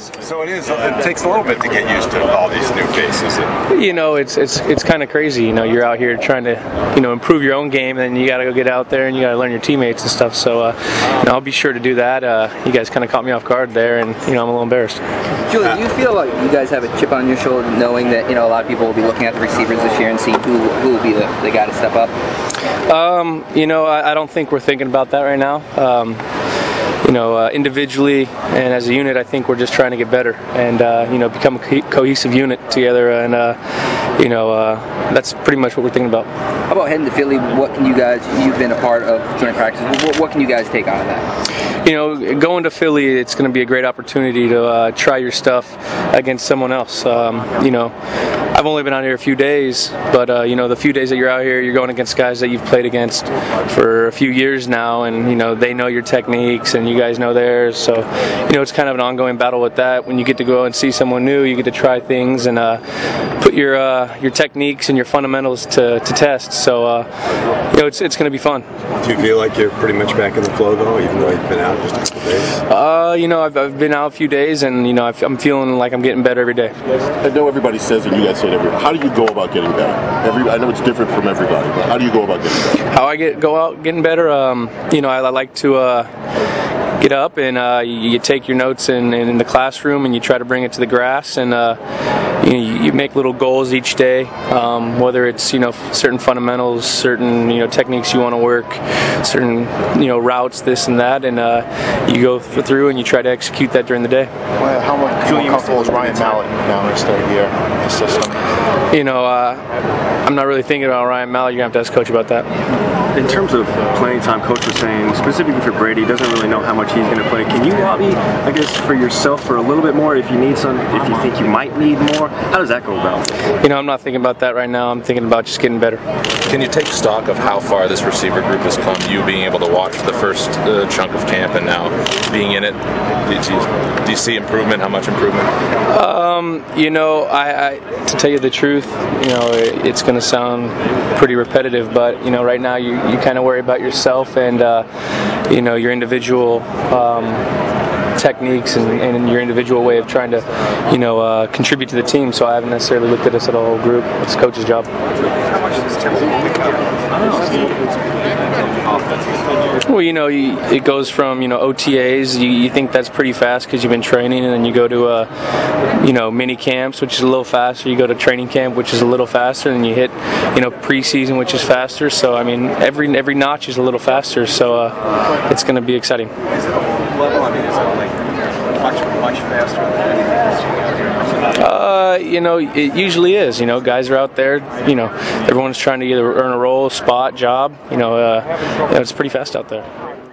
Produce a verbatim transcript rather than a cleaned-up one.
guys. So it is. It takes a little bit to get used to all these new faces. You know, it's it's it's kind of crazy. You know, you're out here trying to, you know, improve your own game, and then you got to go get out there and you got to learn your teammates and stuff. So, uh, you know, I'll be sure to do that. Uh, you guys kind of caught me off guard there, and you know, I'm a little embarrassed. Julian, do you feel like you guys have a chip on your shoulder, knowing that you know a lot of people will be looking at the receivers this year and seeing who who will be the, the guy to step up? Um, you know, I, I don't think we're thinking about that right now. Um, you know, uh, individually and as a unit, I think we're just trying to get better and uh, you know, become a co cohesive unit together. And uh, you know, uh, that's pretty much what we're thinking about. How about heading to Philly? What can you guys? You've been a part of joint practice. What, what can you guys take out of that? You know, going to Philly, it's going to be a great opportunity to uh, try your stuff against someone else. Um, you know, I've only been out here a few days, but uh, you know, the few days that you're out here, you're going against guys that you've played against for a few years now, and you know, they know your techniques and you guys know theirs. So, you know, it's kind of an ongoing battle with that. When you get to go and see someone new, you get to try things and uh, put your uh, your techniques and your fundamentals to, to test. So, uh, you know, it's it's going to be fun. Do you feel like you're pretty much back in the flow though, even though you've been out just a couple days? Uh, you know, I've, I've been out a few days, and you know, I've, I'm feeling like I'm getting better every day. I know everybody says, and you guys say it every. How do you go about getting better? Every, I know it's different from everybody, but how do you go about getting better? How I get go out getting better? Um, you know, I, I like to. Uh, Get up and uh, you, you take your notes in, in the classroom and you try to bring it to the grass, and uh, you, you make little goals each day. Um, whether it's you know certain fundamentals, certain you know techniques you want to work, certain you know routes, this and that, and uh, you go through and you try to execute that during the day. Well, how much how comfortable is Ryan Mallett now in his third year in the system? You know, uh, I'm not really thinking about Ryan Mallett. You're gonna have to ask Coach about that. In terms of playing time, Coach was saying specifically for Brady, he doesn't really know how much he's going to play. Can you lobby, I guess, for yourself for a little bit more if you need some, if you think you might need more? How does that go about? You know, I'm not thinking about that right now. I'm thinking about just getting better. Can you take stock of how far this receiver group has come? You being able to watch the first uh, chunk of camp and now being in it, do you, do you see improvement? How much improvement? Um, you know, I, I to tell you the truth, you know, it, it's going to sound pretty repetitive, but you know, right now you, you kind of worry about yourself and uh, you know your individual um, techniques and, and your individual way of trying to you know uh, contribute to the team. So I haven't necessarily looked at us as a whole group. It's the coach's job. Well, you know, you, it goes from you know O T As. You, you think that's pretty fast because you've been training, and then you go to uh, you know mini camps, which is a little faster. You go to training camp, which is a little faster, and you hit you know preseason, which is faster. So I mean, every every notch is a little faster. So uh, it's going to be exciting. Much faster than anything. Uh, you know, it usually is. You know, guys are out there. You know, everyone's trying to either earn a role, spot, job. You know, uh, you know it's pretty fast out there.